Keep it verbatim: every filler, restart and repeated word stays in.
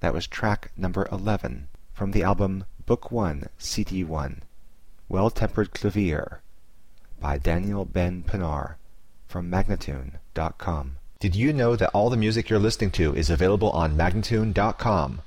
That was track number eleven from the album Book One, C D one, Well-Tempered Clavier by Daniel Ben Pinar from Magnatune dot com. Did you know that all the music you're listening to is available on Magnatune dot com?